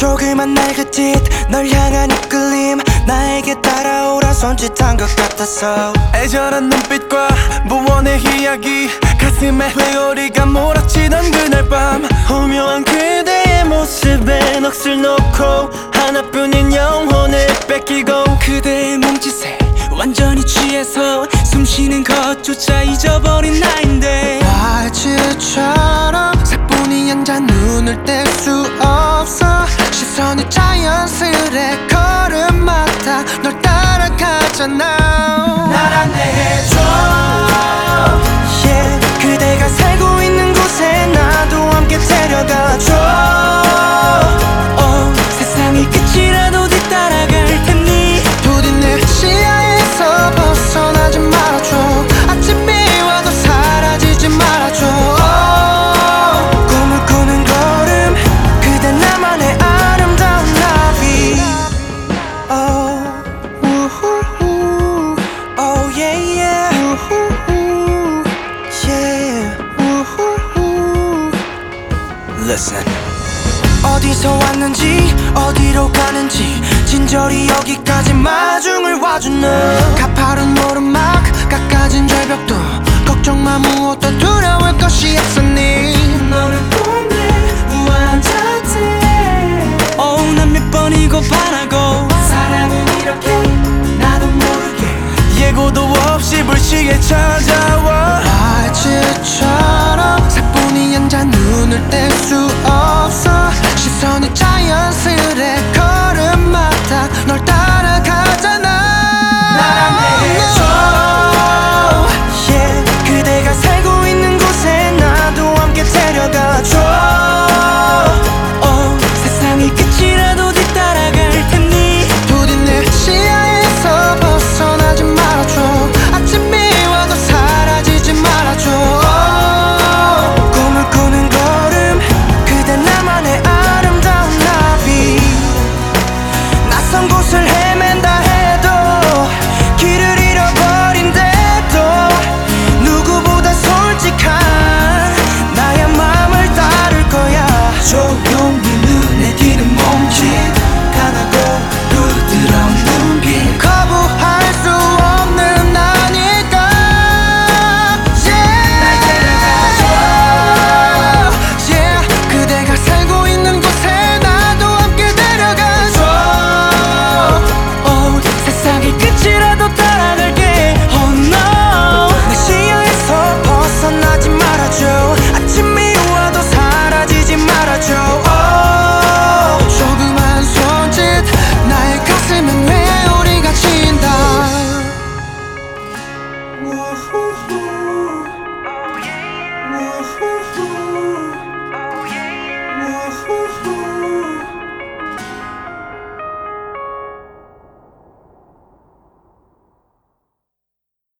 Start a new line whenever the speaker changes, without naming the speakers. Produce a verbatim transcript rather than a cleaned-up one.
조그만 날긋짓 널 향한 이끌림 나에게 따라오라 손짓한 것 같았어.
애절한 눈빛과 무언의 이야기 가슴에 회오리가 몰아치던 그날 밤 오묘한 그대의 모습에 넋을 놓고 하나뿐인 영혼을 뺏기고
그대의 몸짓에 완전히 취해서 숨쉬는 것조차 잊어버린 나인데
말치처럼 사뿐히 앉아 눈을 뗄 수 없어. 시선이 자연스레 걸음마다 널 따라가잖아.
날 안내해줘 yeah. 그대가 살고 있는 곳에 나도 함께 데려가줘 oh. 세상이 끝이라도 뒤따라갈 테니
부디 내 시야에서 벗어나지 말아줘. 아침이 와도 사라지지 말아줘.
oh. 꿈을 꾸는 걸음 그대 나만의 아름다운 나비 oh. 우후후. Oh yeah yeah 우후후. yeah 우후후. Listen 어디서 왔는지 어디로 가는지 진저리 여기까지 마중을 와준 너
가파른 오르막 깎아진 절벽도 걱정 마 무엇도 두려울 것이 없으니
너를 보내 우아한 자태 oh 난 몇 번이고 반하고 사랑은 이렇게 나도 모르게
예고도 없이 불시에 찾아와.
말치처럼 사뿐히 앉아 눈을 뗄 수 없어. 시선이 자연스레 걸음마다 널 따라가잖아.
날 안내해줘 yeah. 그대가 살고 있는 곳에 나도 함께 데려가줘 oh. 세상이 끝이라도 뒤따라갈 테니
부디 내 시야에서 벗어나지 말아줘. 아침이 와도 사라지지 말아줘.
꿈을 꾸는 걸음 그대 나만의 아름다운 나비 낯선 곳을